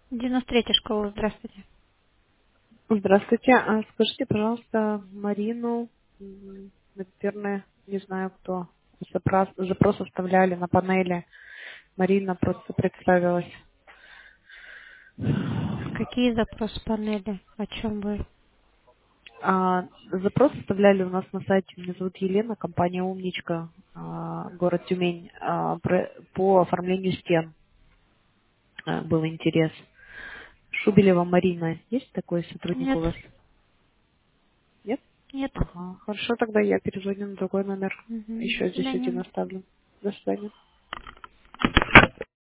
93-я школа, здравствуйте. Здравствуйте. Скажите, пожалуйста, Марину, наверное, не знаю кто, запрос оставляли на панели. Марина просто представилась. Какие запросы панели? О чем вы? Запрос оставляли у нас на сайте. Меня зовут Елена, компания «Умничка», город Тюмень. По оформлению стен был интерес. Шубелева Марина. Есть такой сотрудник Нет, у вас? Нет? нет. Ага. Хорошо, тогда я перезвоню на другой номер. Мгм. До Еще здесь свидания. один оставлю. До свидания.